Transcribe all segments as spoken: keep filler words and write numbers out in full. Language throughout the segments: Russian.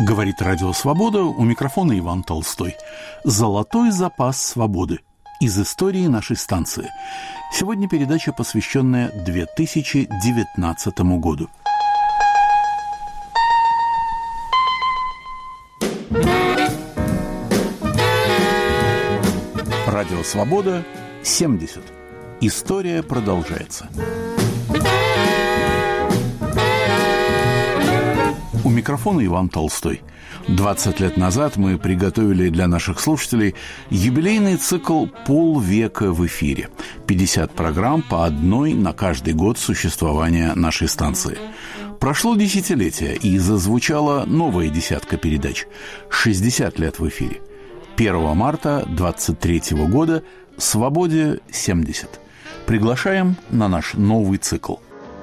Говорит Радио Свобода, у микрофона Иван Толстой. Золотой запас свободы. Из истории нашей станции. Сегодня передача, посвященная две тысячи девятнадцатому году. Радио Свобода, семьдесят. История продолжается. У микрофона Иван Толстой. двадцать лет назад мы приготовили для наших слушателей юбилейный цикл «Полвека в эфире». пятьдесят программ по одной на каждый год существования нашей станции. Прошло десятилетие, и зазвучала новая десятка передач. шестьдесят лет в эфире. первого марта двадцать третьего года «Свободе семьдесят». Приглашаем на наш новый цикл.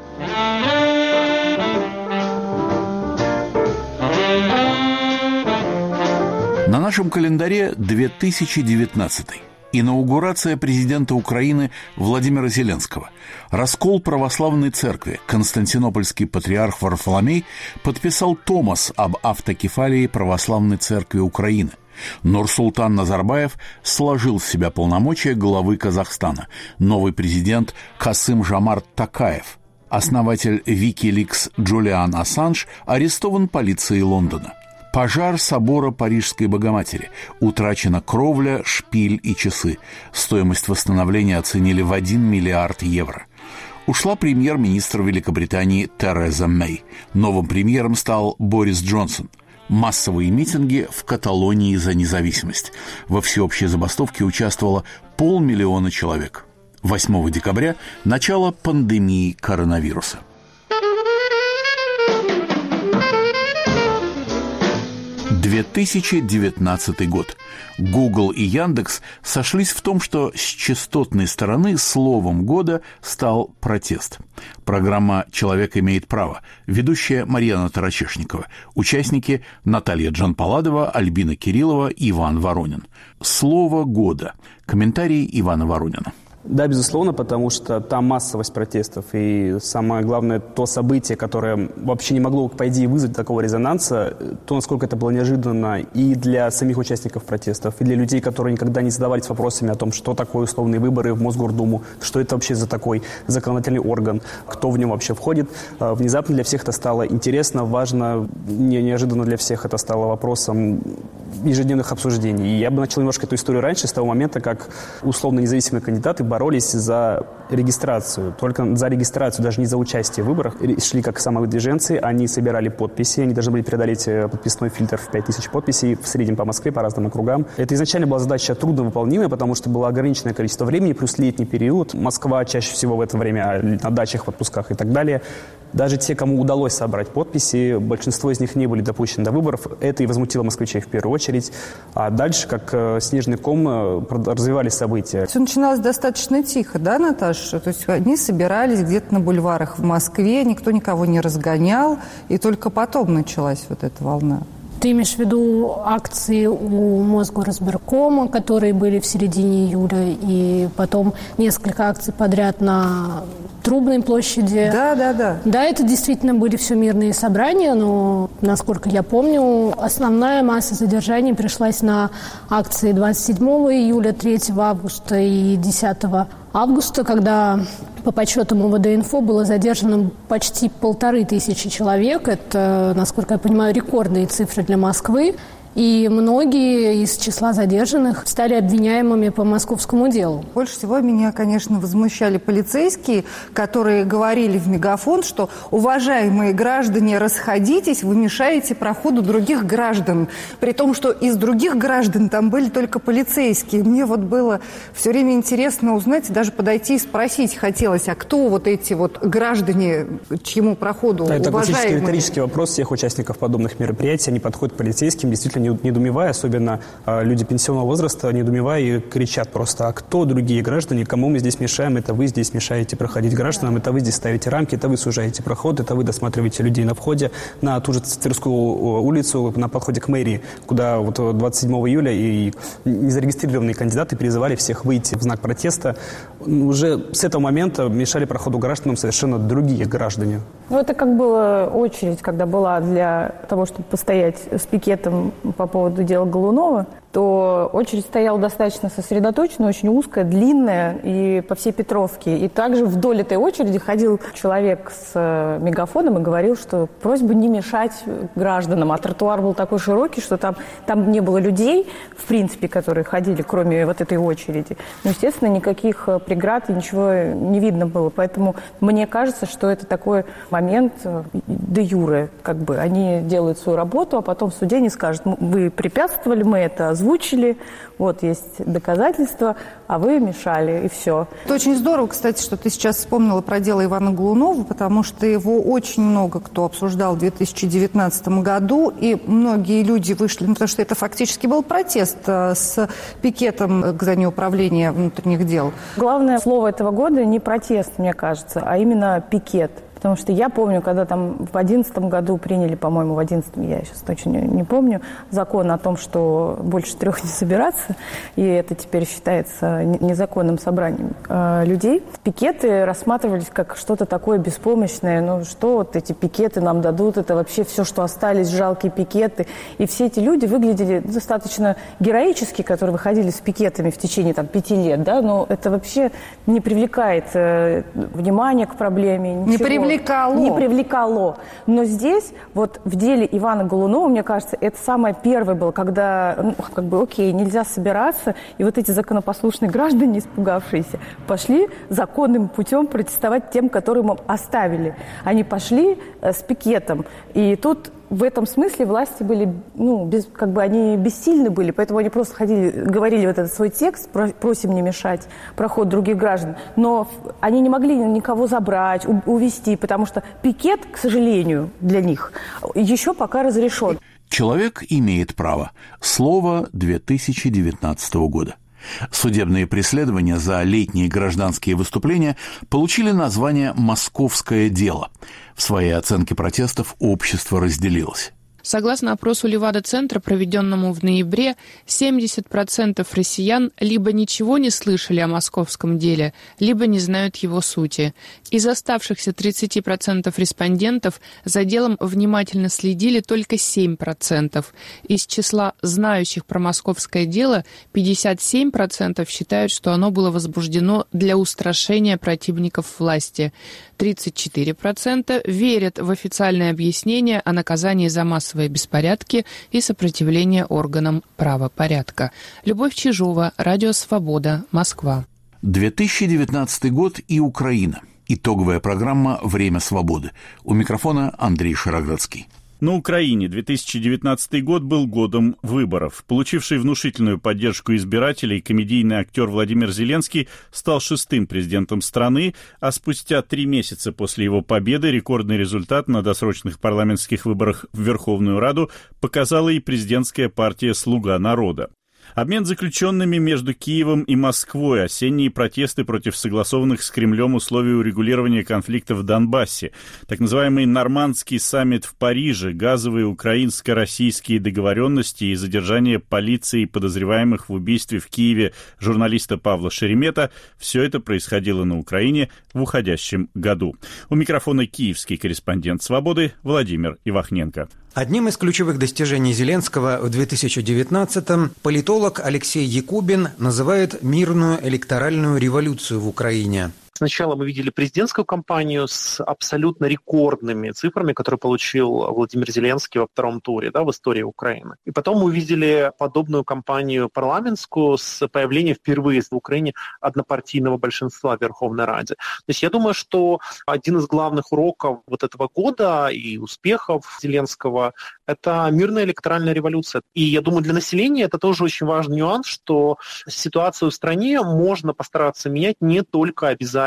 На нашем календаре две тысячи девятнадцатый. Инаугурация президента Украины Владимира Зеленского. Раскол православной церкви. Константинопольский патриарх Варфоломей подписал томос об автокефалии православной церкви Украины. Нурсултан Назарбаев сложил в себя полномочия главы Казахстана. Новый президент Касым-Жомарт Токаев. Основатель Wikileaks Джулиан Ассанж арестован полицией Лондона. Пожар собора Парижской Богоматери. Утрачена кровля, шпиль и часы. Стоимость восстановления оценили в один миллиард евро. Ушла премьер-министр Великобритании Тереза Мэй. Новым премьером стал Борис Джонсон. Массовые митинги в Каталонии за независимость. Во всеобщей забастовке участвовало полмиллиона человек. восьмого декабря – начало пандемии коронавируса. две тысячи девятнадцатый год. Google и Яндекс сошлись в том, что с частотной стороны словом года стал протест. Программа «Человек имеет право». Ведущая Марьяна Тарачешникова. Участники Наталья Джанпаладова, Альбина Кириллова, Иван Воронин. Слово года. Комментарий Ивана Воронина. Да, безусловно, потому что там массовость протестов и, самое главное, то событие, которое вообще не могло, по идее, вызвать такого резонанса, то, насколько это было неожиданно и для самих участников протестов, и для людей, которые никогда не задавались вопросами о том, что такое условные выборы в Мосгордуму, что это вообще за такой законодательный орган, кто в нем вообще входит. Внезапно для всех это стало интересно, важно, не, неожиданно для всех это стало вопросом ежедневных обсуждений. И я бы начал немножко эту историю раньше, с того момента, как условно независимые кандидаты боролись за регистрацию, только за регистрацию, даже не за участие в выборах. Шли как самовыдвиженцы, они собирали подписи, они должны были преодолеть подписной фильтр в пять тысяч подписей, в среднем по Москве, по разным округам. Это изначально была задача трудновыполнимая, потому что было ограниченное количество времени, плюс летний период. Москва чаще всего в это время на дачах, в отпусках и так далее. Даже те, кому удалось собрать подписи, большинство из них не были допущены до выборов. Это и возмутило москвичей в первую очередь. А дальше, как снежный ком, развивались события. Все начиналось достаточно тихо, да, Наташа? То есть они собирались где-то на бульварах в Москве, никто никого не разгонял, и только потом началась вот эта волна. Ты имеешь в виду акции у Мосгоризбиркома, которые были в середине июля, и потом несколько акций подряд на Трубной площади? Да, да, да. Да, это действительно были все мирные собрания, но, насколько я помню, основная масса задержаний пришлась на акции двадцать седьмого июля, третьего августа и десятого августа, когда по подсчетам УВД-Инфо было задержано почти полторы тысячи человек. Это, насколько я понимаю, рекордные цифры для Москвы. И многие из числа задержанных стали обвиняемыми по московскому делу. Больше всего меня, конечно, возмущали полицейские, которые говорили в мегафон, что, уважаемые граждане, расходитесь, вы мешаете проходу других граждан. При том, что из других граждан там были только полицейские. Мне вот было все время интересно узнать, даже подойти и спросить хотелось, а кто вот эти вот граждане, чьему проходу, да, это уважаемые? классический риторический вопрос всех участников подобных мероприятий. Они подходят к полицейским, действительно недоумевая, особенно люди пенсионного возраста, недоумевая и кричат просто: а кто другие граждане, кому мы здесь мешаем, это вы здесь мешаете проходить гражданам, это вы здесь ставите рамки, это вы сужаете проход, это вы досматриваете людей на входе на ту же Тверскую улицу, на подходе к мэрии, куда вот двадцать седьмого июля и незарегистрированные кандидаты призывали всех выйти в знак протеста. Уже с этого момента мешали проходу гражданам совершенно другие граждане. Ну, это как была очередь, когда была для того, чтобы постоять с пикетом по поводу дела Голунова, то очередь стояла достаточно сосредоточенная, очень узкая, длинная и по всей Петровке. И также вдоль этой очереди ходил человек с мегафоном и говорил, что просьба не мешать гражданам. А тротуар был такой широкий, что там, там не было людей, в принципе, которые ходили, кроме вот этой очереди. Но, естественно, никаких преград и ничего не видно было. Поэтому мне кажется, что это такой момент де юре. Как бы они делают свою работу, а потом в суде не скажут: вы препятствовали, мы это озвучили, вот есть доказательства, а вы мешали, и все. Это очень здорово, кстати, что ты сейчас вспомнила про дело Ивана Голунова, потому что его очень много кто обсуждал в две тысячи девятнадцатом году, и многие люди вышли, ну, потому что это фактически был протест с пикетом к зданию управления внутренних дел. Главное слово этого года не протест, мне кажется, а именно пикет. Потому что я помню, когда там в две тысячи одиннадцатом году приняли, по-моему, в две тысячи одиннадцатом, я сейчас точно не, не помню, закон о том, что больше трех не собираться, и это теперь считается незаконным собранием э, людей. Пикеты рассматривались как что-то такое беспомощное. Ну, что вот эти пикеты нам дадут? Это вообще все, что остались, жалкие пикеты. И все эти люди выглядели достаточно героически, которые выходили с пикетами в течение там, пяти лет, да, но это вообще не привлекает э, внимания к проблеме, ничего. Не привлекает. Привлекало. Не привлекало. Но здесь, вот в деле Ивана Голунова, мне кажется, это самое первое было, когда, ну, как бы, окей, нельзя собираться, и вот эти законопослушные граждане, испугавшиеся, пошли законным путем протестовать тем, которым оставили. Они пошли э, с пикетом. И тут в этом смысле власти были, ну, без, как бы они бессильны были, поэтому они просто ходили, говорили вот этот свой текст, просим не мешать проход других граждан, но они не могли никого забрать, увезти, потому что пикет, к сожалению, для них еще пока разрешен. Человек имеет право. Слово две тысячи девятнадцатого года. Судебные преследования за летние гражданские выступления получили название «Московское дело». В своей оценке протестов общество разделилось. Согласно опросу Левада-центра, проведенному в ноябре, семьдесят процентов россиян либо ничего не слышали о московском деле, либо не знают его сути. Из оставшихся тридцати процентов респондентов за делом внимательно следили только семь процентов. Из числа знающих про московское дело пятьдесят семь процентов считают, что оно было возбуждено для устрашения противников власти. тридцать четыре процента верят в официальное объяснение о наказании за массовые беспорядки и сопротивление органам правопорядка. Любовь Чижова, Радио Свобода, Москва. две тысячи девятнадцатый год и Украина. Итоговая программа «Время свободы». У микрофона Андрей Шароградский. На Украине две тысячи девятнадцатый год был годом выборов. Получивший внушительную поддержку избирателей, комедийный актер Владимир Зеленский стал шестым президентом страны, а спустя три месяца после его победы рекордный результат на досрочных парламентских выборах в Верховную Раду показала и президентская партия «Слуга народа». Обмен заключенными между Киевом и Москвой, осенние протесты против согласованных с Кремлем условий урегулирования конфликта в Донбассе, так называемый нормандский саммит в Париже, газовые украинско-российские договоренности и задержание полиции подозреваемых в убийстве в Киеве журналиста Павла Шеремета – все это происходило на Украине в уходящем году. У микрофона киевский корреспондент «Свободы» Владимир Ивахненко. Одним из ключевых достижений Зеленского в две тысячи девятнадцатом политолог Алексей Якубин называет мирную электоральную революцию в Украине. Сначала мы видели президентскую кампанию с абсолютно рекордными цифрами, которые получил Владимир Зеленский во втором туре, да, в истории Украины. И потом мы увидели подобную кампанию парламентскую с появлением впервые в Украине однопартийного большинства в Верховной Раде. То есть я думаю, что один из главных уроков вот этого года и успехов Зеленского – это мирная электоральная революция. И я думаю, для населения это тоже очень важный нюанс, что ситуацию в стране можно постараться менять не только обязательно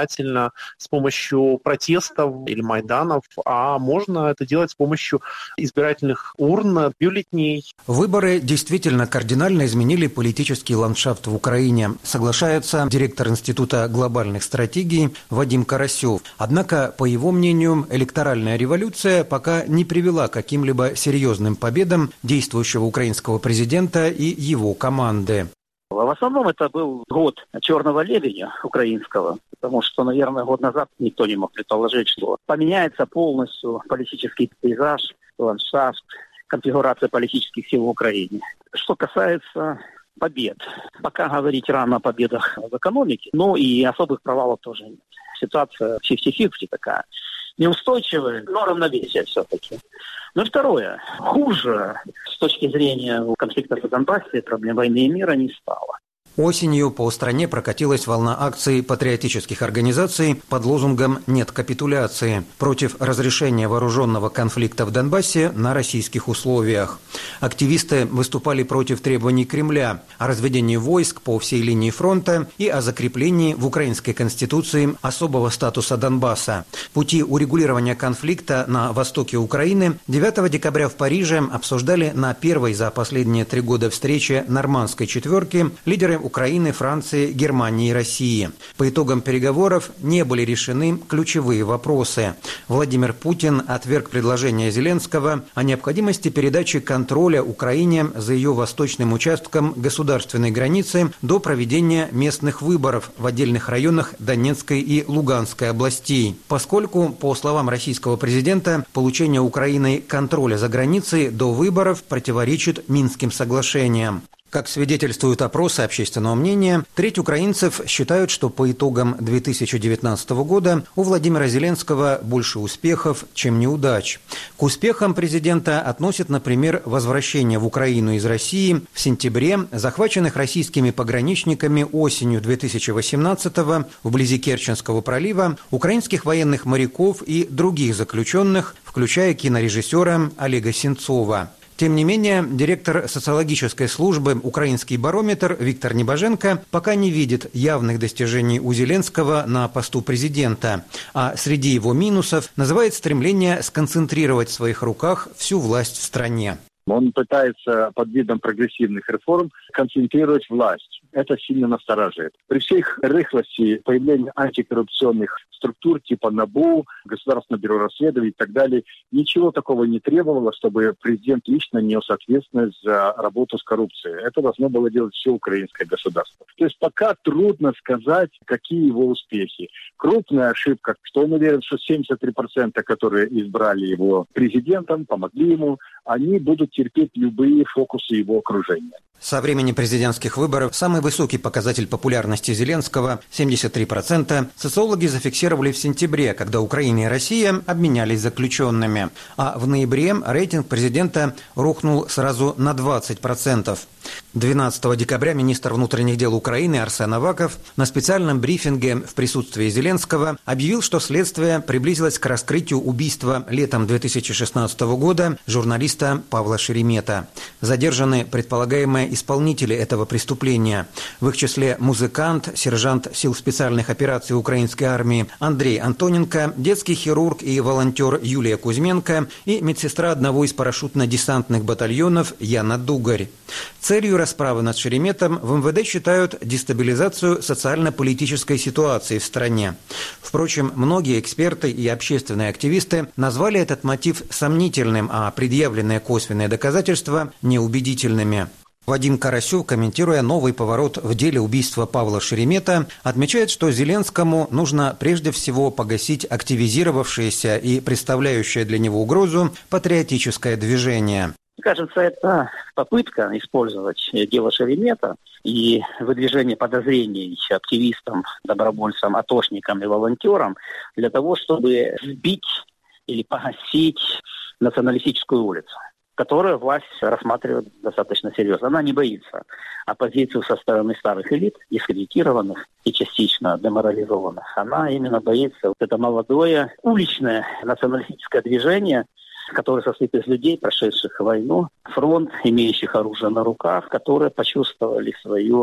обязательно с помощью протестов или майданов, а можно это делать с помощью избирательных урн, бюллетеней. Выборы действительно кардинально изменили политический ландшафт в Украине, соглашается директор Института глобальных стратегий Вадим Карасев. Однако, по его мнению, электоральная революция пока не привела к каким-либо серьезным победам действующего украинского президента и его команды. В основном это был год черного лебедя украинского, потому что, наверное, год назад никто не мог предположить, что поменяется полностью политический пейзаж, ландшафт, конфигурация политических сил в Украине. Что касается побед, пока говорить рано о победах в экономике, но и особых провалов тоже нет. Ситуация пятьдесят на пятьдесят такая. Неустойчивая, но равновесие все-таки. Ну и второе. Хуже с точки зрения конфликта в Донбассе, проблем войны и мира не стало. Осенью по стране прокатилась волна акций патриотических организаций под лозунгом «Нет капитуляции» против разрешения вооруженного конфликта в Донбассе на российских условиях. Активисты выступали против требований Кремля о разведении войск по всей линии фронта и о закреплении в украинской конституции особого статуса Донбасса. Пути урегулирования конфликта на востоке Украины девятого декабря в Париже обсуждали на первой за последние три года встрече нормандской четверки лидеры Украины, Франции, Германии и России. По итогам переговоров не были решены ключевые вопросы. Владимир Путин отверг предложение Зеленского о необходимости передачи контроля Украине за ее восточным участком государственной границы до проведения местных выборов в отдельных районах Донецкой и Луганской областей, поскольку, по словам российского президента, получение Украиной контроля за границей до выборов противоречит Минским соглашениям. Как свидетельствуют опросы общественного мнения, треть украинцев считают, что по итогам две тысячи девятнадцатого года у Владимира Зеленского больше успехов, чем неудач. К успехам президента относят, например, возвращение в Украину из России в сентябре захваченных российскими пограничниками осенью две тысячи восемнадцатого вблизи Керченского пролива украинских военных моряков и других заключенных, включая кинорежиссера Олега Сенцова. Тем не менее, директор социологической службы «Украинский барометр» Виктор Небоженко пока не видит явных достижений у Зеленского на посту президента, а среди его минусов называет стремление сконцентрировать в своих руках всю власть в стране. Он пытается под видом прогрессивных реформ концентрировать власть. Это сильно настораживает. При всей их рыхлости появления антикоррупционных структур типа НАБУ, Государственного бюро расследований и так далее, ничего такого не требовало, чтобы президент лично нес ответственность за работу с коррупцией. Это должно было делать все украинское государство. То есть пока трудно сказать, какие его успехи. Крупная ошибка, что он уверен, что семьдесят три процента, которые избрали его президентом, помогли ему, они будут терпеть любые фокусы его окружения. Со времени президентских выборов самый высокий показатель популярности Зеленского – семьдесят три процента – социологи зафиксировали в сентябре, когда Украина и Россия обменялись заключенными. А в ноябре рейтинг президента рухнул сразу на двадцать процентов. двенадцатого декабря министр внутренних дел Украины Арсен Аваков на специальном брифинге в присутствии Зеленского объявил, что следствие приблизилось к раскрытию убийства летом две тысячи шестнадцатого года журналиста Павла Шеремета. Задержаны предполагаемые исполнители этого преступления. В их числе музыкант, сержант сил специальных операций украинской армии Андрей Антоненко, детский хирург и волонтер Юлия Кузьменко и медсестра одного из парашютно-десантных батальонов Яна Дугарь. Целью расправы над Шереметом в эм вэ дэ считают дестабилизацию социально-политической ситуации в стране. Впрочем, многие эксперты и общественные активисты назвали этот мотив сомнительным, а предъявленные косвенные доказательства – неубедительными. Вадим Карасев, комментируя новый поворот в деле убийства Павла Шеремета, отмечает, что Зеленскому нужно прежде всего погасить активизировавшееся и представляющее для него угрозу патриотическое движение. Кажется, это попытка использовать дело Шеремета и выдвижение подозрений активистам, добровольцам, атошникам и волонтерам для того, чтобы сбить или погасить националистическую улицу, которую власть рассматривает достаточно серьезно. Она не боится оппозицию со стороны старых элит, дискредитированных и частично деморализованных. Она именно боится вот это молодое уличное националистическое движение, которое состоит из людей, прошедших войну, фронт, имеющих оружие на руках, которые почувствовали свою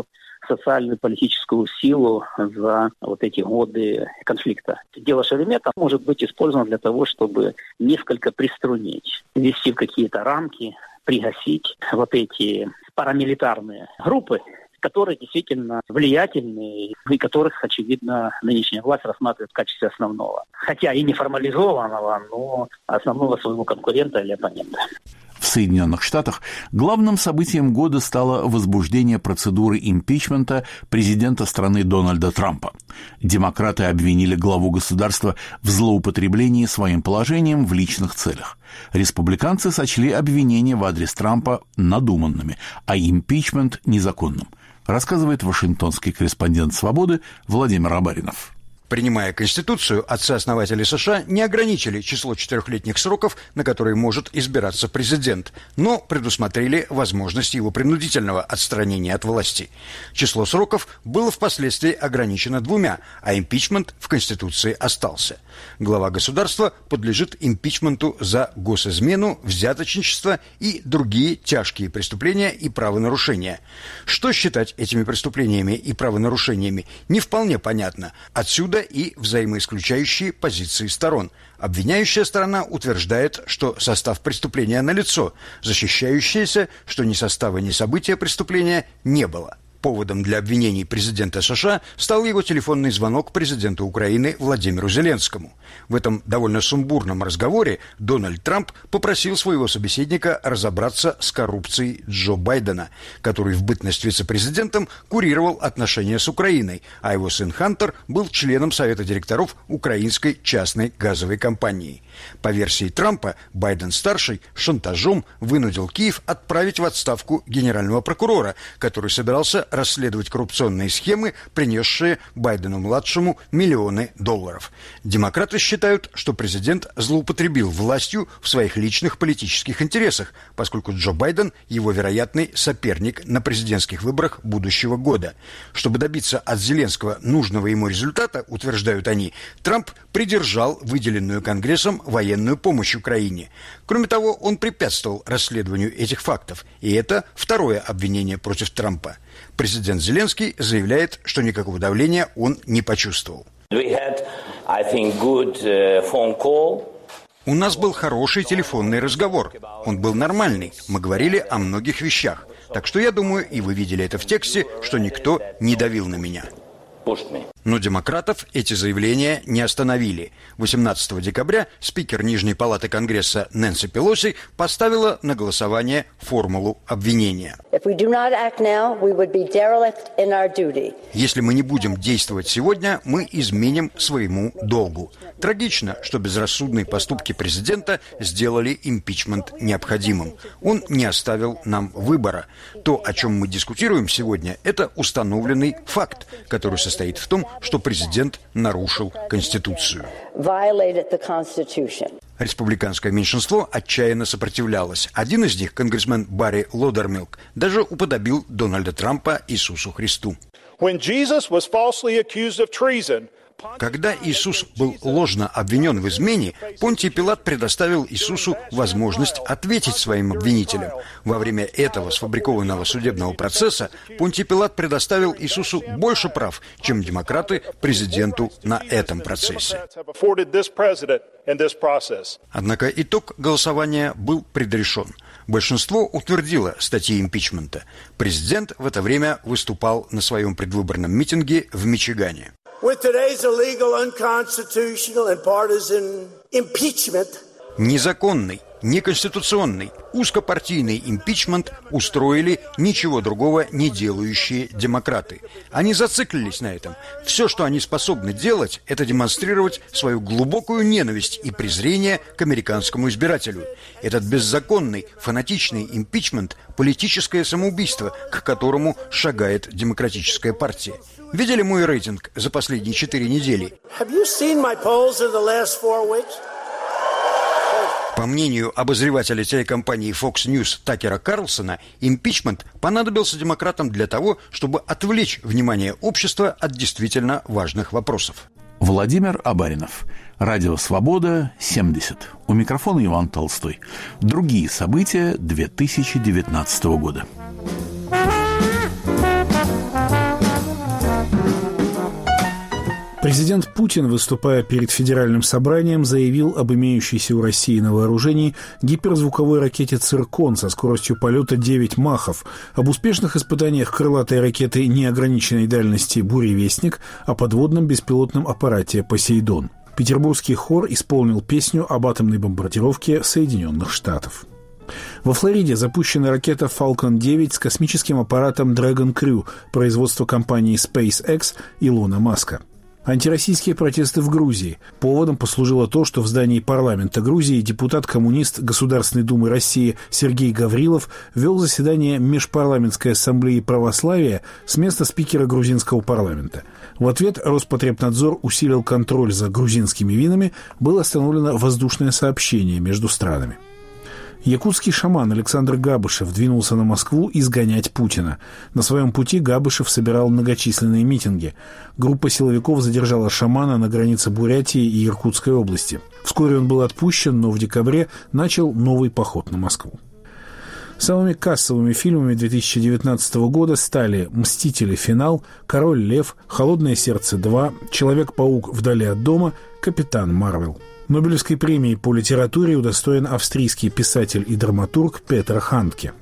социальную политическую силу за вот эти годы конфликта. Дело Шеремета может быть использовано для того, чтобы несколько приструнить, ввести в какие-то рамки, пригасить вот эти парамилитарные группы, которые действительно влиятельные и которых, очевидно, нынешняя власть рассматривает в качестве основного. Хотя и не формализованного, но основного своего конкурента или оппонента. В Соединенных Штатах главным событием года стало возбуждение процедуры импичмента президента страны Дональда Трампа. Демократы обвинили главу государства в злоупотреблении своим положением в личных целях. Республиканцы сочли обвинения в адрес Трампа надуманными, а импичмент – незаконным. Рассказывает вашингтонский корреспондент «Свободы» Владимир Абаринов. Принимая Конституцию, отцы-основатели США не ограничили число четырехлетних сроков, на которые может избираться президент, но предусмотрели возможность его принудительного отстранения от власти. Число сроков было впоследствии ограничено двумя, а импичмент в Конституции остался. Глава государства подлежит импичменту за госизмену, взяточничество и другие тяжкие преступления и правонарушения. Что считать этими преступлениями и правонарушениями, не вполне понятно. Отсюда и взаимоисключающие позиции сторон. Обвиняющая сторона утверждает, что состав преступления налицо, защищающаяся, что ни состава, ни события преступления не было. Поводом для обвинений президента США стал его телефонный звонок президенту Украины Владимиру Зеленскому. В этом довольно сумбурном разговоре Дональд Трамп попросил своего собеседника разобраться с коррупцией Джо Байдена, который в бытность вице-президентом курировал отношения с Украиной, а его сын Хантер был членом Совета директоров украинской частной газовой компании. По версии Трампа, Байден-старший шантажом вынудил Киев отправить в отставку генерального прокурора, который собирался расследовать коррупционные схемы, принесшие Байдену-младшему миллионы долларов. Демократы считают, что президент злоупотребил властью в своих личных политических интересах, поскольку Джо Байден – его вероятный соперник на президентских выборах будущего года. Чтобы добиться от Зеленского нужного ему результата, утверждают они, Трамп придержал выделенную Конгрессом военную помощь Украине. Кроме того, он препятствовал расследованию этих фактов, и это второе обвинение против Трампа. Президент Зеленский заявляет, что никакого давления он не почувствовал. Had, I think, good, uh, phone call. У нас был хороший телефонный разговор. Он был нормальный. Мы говорили о многих вещах. Так что я думаю, и вы видели это в тексте, что никто не давил на меня. Но демократов эти заявления не остановили. восемнадцатого декабря спикер Нижней палаты Конгресса Нэнси Пелоси поставила на голосование формулу обвинения. Если мы не будем действовать сегодня, мы изменим своему долгу. Трагично, что безрассудные поступки президента сделали импичмент необходимым. Он не оставил нам выбора. То, о чем мы дискутируем сегодня, это установленный факт, который состоит в том, что президент нарушил Конституцию. Республиканское меньшинство отчаянно сопротивлялось. Один из них, конгрессмен Барри Лодермилк, даже уподобил Дональда Трампа Иисусу Христу. Когда Иисус был ложно обвинен в измене, Понтий Пилат предоставил Иисусу возможность ответить своим обвинителям. Во время этого сфабрикованного судебного процесса Понтий Пилат предоставил Иисусу больше прав, чем демократы президенту на этом процессе. Однако итог голосования был предрешен. Большинство утвердило статьи импичмента. Президент в это время выступал на своем предвыборном митинге в Мичигане. Незаконный, неконституционный, узкопартийный импичмент устроили ничего другого не делающие демократы. Они зациклились на этом. Все, что они способны делать, это демонстрировать свою глубокую ненависть и презрение к американскому избирателю. Этот беззаконный, фанатичный импичмент – политическое самоубийство, к которому шагает демократическая партия. Видели мой рейтинг за последние четыре недели? По мнению обозревателя телекомпании Fox News Такера Карлсона, импичмент понадобился демократам для того, чтобы отвлечь внимание общества от действительно важных вопросов. Владимир Абаринов. Радио «Свобода», семьдесят. У микрофона Иван Толстой. Другие события две тысячи девятнадцатого года. Президент Путин, выступая перед федеральным собранием, заявил об имеющейся у России на вооружении гиперзвуковой ракете «Циркон» со скоростью полета девять махов, об успешных испытаниях крылатой ракеты неограниченной дальности «Буревестник», о подводном беспилотном аппарате «Посейдон». Петербургский хор исполнил песню об атомной бомбардировке Соединенных Штатов. Во Флориде запущена ракета Falcon девять с космическим аппаратом Dragon Crew производства компании SpaceX Илона Маска. Антироссийские протесты в Грузии. Поводом послужило то, что в здании парламента Грузии депутат-коммунист Государственной Думы России Сергей Гаврилов вел заседание Межпарламентской ассамблеи православия с места спикера грузинского парламента. В ответ Роспотребнадзор усилил контроль за грузинскими винами, было остановлено воздушное сообщение между странами. Якутский шаман Александр Габышев двинулся на Москву изгонять Путина. На своем пути Габышев собирал многочисленные митинги. Группа силовиков задержала шамана на границе Бурятии и Иркутской области. Вскоре он был отпущен, но в декабре начал новый поход на Москву. Самыми кассовыми фильмами две тысячи девятнадцатого года стали «Мстители. Финал», «Король Лев», «Холодное сердце два», «Человек-паук. Вдали от дома», «Капитан Марвел». Нобелевской премией по литературе удостоен австрийский писатель и драматург Петер Хандке.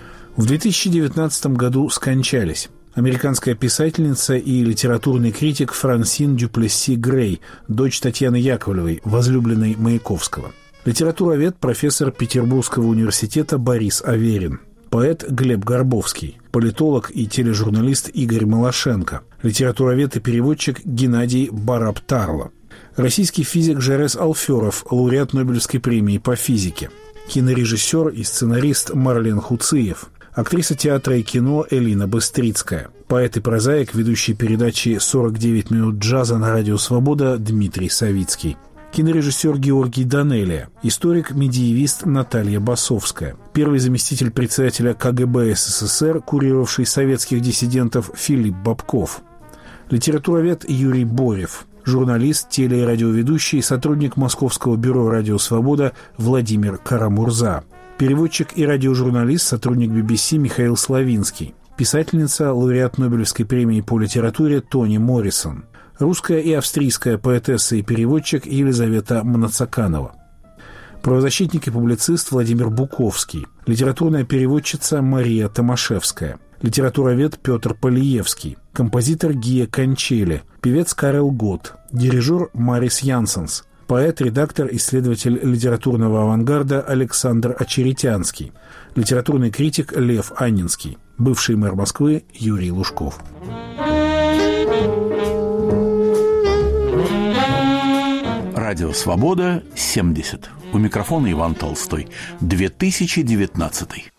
В две тысячи девятнадцатом году скончались американская писательница и литературный критик Франсин Дюплесси Грей, дочь Татьяны Яковлевой, возлюбленной Маяковского. Литературовед, профессор Петербургского университета Борис Аверин. Поэт Глеб Горбовский, политолог и тележурналист Игорь Малашенко, литературовед и переводчик Геннадий Барабтарло. Российский физик Жерес Алферов, лауреат Нобелевской премии по физике. Кинорежиссер и сценарист Марлен Хуциев. Актриса театра и кино Элина Быстрицкая. Поэт и прозаик, ведущий передачи «сорок девять минут джаза» на радио «Свобода» Дмитрий Савицкий. Кинорежиссер Георгий Данелия. Историк-медиевист Наталья Басовская. Первый заместитель председателя ка гэ бэ эс эс эс эр, курировавший советских диссидентов Филипп Бобков. Литературовед Юрий Борев. Журналист, теле- и радиоведущий, сотрудник Московского бюро «Радио Свобода» Владимир Карамурза. Переводчик и радиожурналист, сотрудник би би си Михаил Славинский. Писательница, лауреат Нобелевской премии по литературе Тони Моррисон. Русская и австрийская поэтесса и переводчик Елизавета Мнацаканова. Правозащитник и публицист Владимир Буковский. Литературная переводчица Мария Томашевская. Литературовед Петр Полиевский. Композитор Гия Кончели. Певец Карел Гот. Дирижер Марис Янсенс. Поэт, редактор, исследователь литературного авангарда Александр Очеретянский. Литературный критик Лев Аннинский. Бывший мэр Москвы Юрий Лужков. Радио «Свобода» семьдесят. У микрофона Иван Толстой. две тысячи девятнадцатый.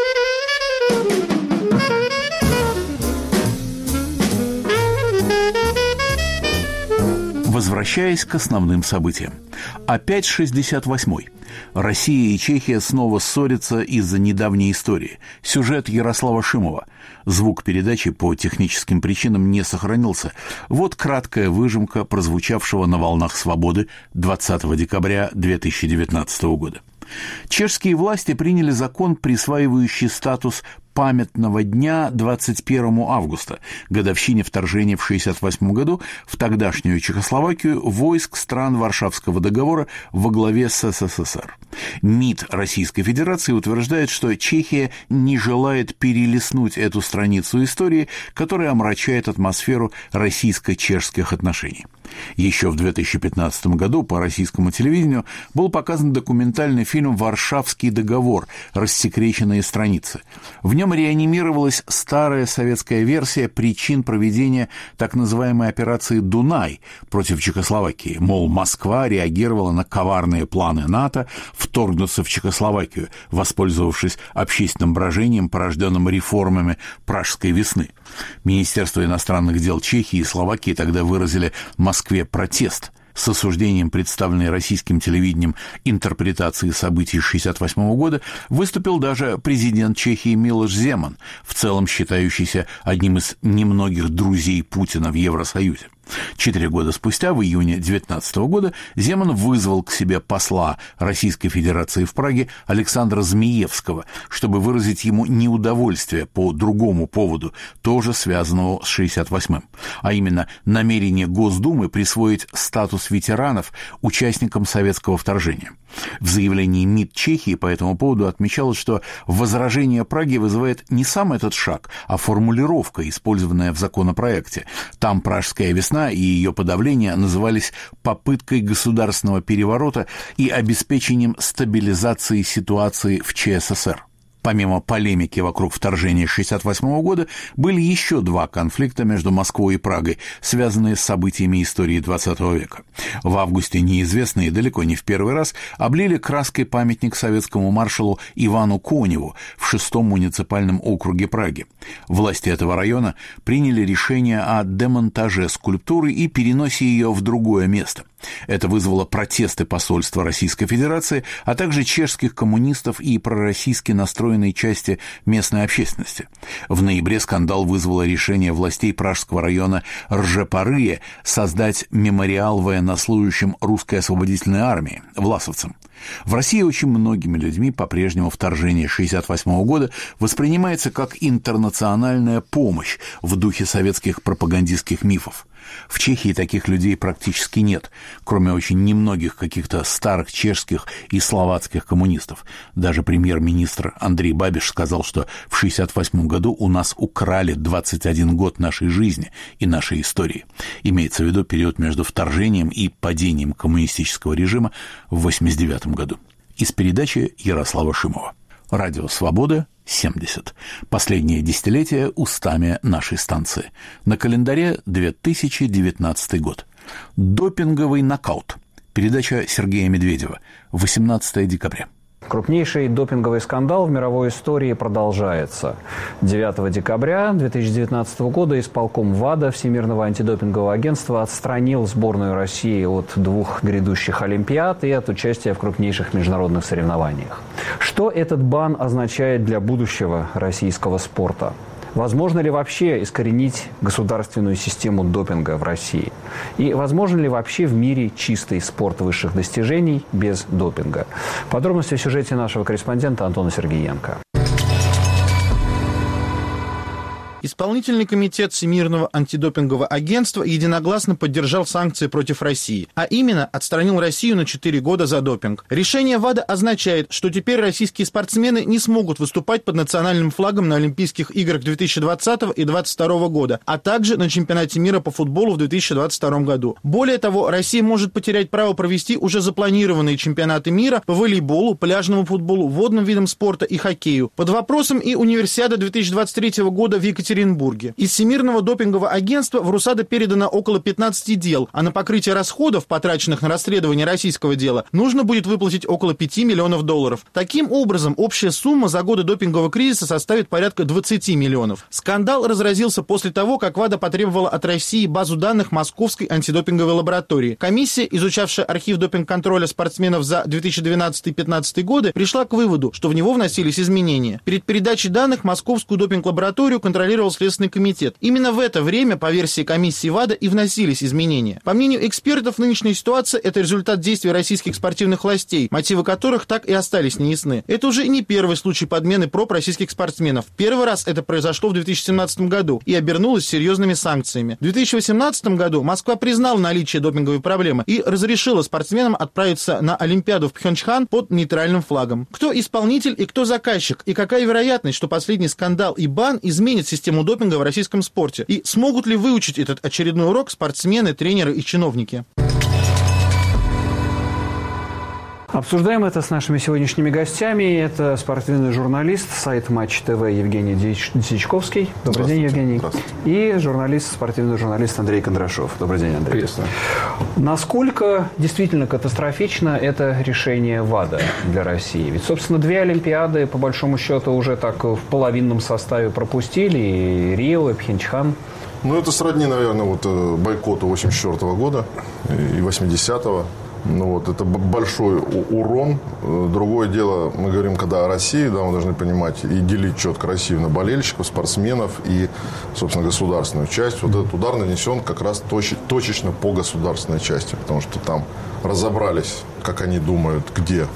Возвращаясь к основным событиям. Опять шестьдесят восьмой. Россия и Чехия снова ссорятся из-за недавней истории. Сюжет Ярослава Шимова. Звук передачи по техническим причинам не сохранился. Вот краткая выжимка прозвучавшего на волнах «Свободы» двадцатого декабря две тысячи девятнадцатого года. Чешские власти приняли закон, присваивающий статус памятного дня двадцать первого августа, годовщине вторжения в шестьдесят восьмом году в тогдашнюю Чехословакию войск стран Варшавского договора во главе с эс эс эс эр. МИД Российской Федерации утверждает, что Чехия не желает перелистнуть эту страницу истории, которая омрачает атмосферу российско-чешских отношений. Еще в две тысячи пятнадцатом году по российскому телевидению был показан документальный фильм «Варшавский договор. Рассекреченные страницы». В нем реанимировалась старая советская версия причин проведения так называемой операции «Дунай» против Чехословакии. Мол, Москва реагировала на коварные планы НАТО вторгнуться в Чехословакию, воспользовавшись общественным брожением, порожденным реформами Пражской весны. Министерство иностранных дел Чехии и Словакии тогда выразили Москве протест. С осуждением представленной российским телевидением интерпретации событий шестьдесят восьмого года выступил даже президент Чехии Милош Земан, в целом считающийся одним из немногих друзей Путина в Евросоюзе. Четыре года спустя, в июне две тысячи девятнадцатого года, Земан вызвал к себе посла Российской Федерации в Праге Александра Змеевского, чтобы выразить ему неудовольствие по другому поводу, тоже связанного с шестьдесят восьмым, а именно намерение Госдумы присвоить статус ветеранов участникам советского вторжения. В заявлении МИД Чехии по этому поводу отмечалось, что возражение Праги вызывает не сам этот шаг, а формулировка, использованная в законопроекте. Там «Пражская весна» и ее подавление назывались попыткой государственного переворота и обеспечением стабилизации ситуации в ЧССР. Помимо полемики вокруг вторжения шестьдесят восьмого года, были еще два конфликта между Москвой и Прагой, связанные с событиями истории двадцатого века. В августе неизвестные, далеко не в первый раз, облили краской памятник советскому маршалу Ивану Коневу в шестом муниципальном округе Праги. Власти этого района приняли решение о демонтаже скульптуры и переносе ее в другое место. Это вызвало протесты посольства Российской Федерации, а также чешских коммунистов и пророссийски настроенной части местной общественности. В ноябре скандал вызвало решение властей Пражского района Ржепарые создать мемориал военнослужащим русской освободительной армии, власовцам. В России очень многими людьми по-прежнему вторжение шестьдесят восьмого года воспринимается как интернациональная помощь в духе советских пропагандистских мифов. В Чехии таких людей практически нет, кроме очень немногих каких-то старых чешских и словацких коммунистов. Даже премьер-министр Андрей Бабиш сказал, что в шестьдесят восьмом году у нас украли двадцать один год нашей жизни и нашей истории. Имеется в виду период между вторжением и падением коммунистического режима в восемьдесят девятом году. Из передачи Ярослава Шимова. Радио «Свобода», семьдесят. Последнее десятилетие устами нашей станции. На календаре две тысячи девятнадцатый год. Допинговый нокаут. Передача Сергея Медведева. восемнадцатого декабря. Крупнейший допинговый скандал в мировой истории продолжается. девятого декабря две тысячи девятнадцатого года исполком ВАДА, Всемирного антидопингового агентства, отстранил сборную России от двух грядущих Олимпиад и от участия в крупнейших международных соревнованиях. Что этот бан означает для будущего российского спорта? Возможно ли вообще искоренить государственную систему допинга в России? И возможно ли вообще в мире чистый спорт высших достижений без допинга? Подробности в сюжете нашего корреспондента Антона Сергеенко. Исполнительный комитет Всемирного антидопингового агентства единогласно поддержал санкции против России, а именно отстранил Россию на четыре года за допинг. Решение ВАДА означает, что теперь российские спортсмены не смогут выступать под национальным флагом на Олимпийских играх две тысячи двадцатого и две тысячи двадцать второго года, а также на чемпионате мира по футболу в две тысячи двадцать втором году. Более того, Россия может потерять право провести уже запланированные чемпионаты мира по волейболу, пляжному футболу, водным видам спорта и хоккею. Под вопросом и Универсиада две тысячи двадцать третьего года в Екатеринбурге. Из Всемирного допингового агентства в РУСАДА передано около пятнадцати дел, а на покрытие расходов, потраченных на расследование российского дела, нужно будет выплатить около пяти миллионов долларов. Таким образом, общая сумма за годы допингового кризиса составит порядка двадцати миллионов. Скандал разразился после того, как ВАДА потребовала от России базу данных Московской антидопинговой лаборатории. Комиссия, изучавшая архив допинг-контроля спортсменов за две тысячи двенадцатый — две тысячи пятнадцатый годы, пришла к выводу, что в него вносились изменения. Перед передачей данных Московскую допинг-лабораторию контролировал Следственный комитет. Именно в это время, по версии комиссии ВАДА, и вносились изменения. По мнению экспертов, нынешняя ситуация – это результат действий российских спортивных властей, мотивы которых так и остались неясны. Это уже не первый случай подмены проб российских спортсменов. Первый раз это произошло в две тысячи семнадцатом году и обернулось серьезными санкциями. В две тысячи восемнадцатом году Москва признала наличие допинговой проблемы и разрешила спортсменам отправиться на Олимпиаду в Пхенчхан под нейтральным флагом. Кто исполнитель и кто заказчик? И какая вероятность, что последний скандал и бан изменит систему допинга в российском спорте? И смогут ли выучить этот очередной урок спортсмены, тренеры и чиновники? Обсуждаем это с нашими сегодняшними гостями. Это спортивный журналист сайта Матч ТВ Евгений Дичковский. Добрый день, Евгений. И журналист, спортивный журналист Андрей Кондрашов. Добрый день, Андрей. Приветствую. Насколько действительно катастрофично это решение ВАДА для России? Ведь, собственно, две Олимпиады, по большому счету, уже так в половинном составе пропустили. И Рио, и Пхенчхан. Ну, это сродни, наверное, вот бойкоту восемьдесят четвёртого года и восьмидесятого. Ну, вот, это большой урон. Другое дело, мы говорим, когда о России, да, мы должны понимать и делить четко Россию на болельщиков, спортсменов и, собственно, государственную часть. Вот этот удар нанесен как раз точ- точечно по государственной части, потому что там разобрались, как они думают, где,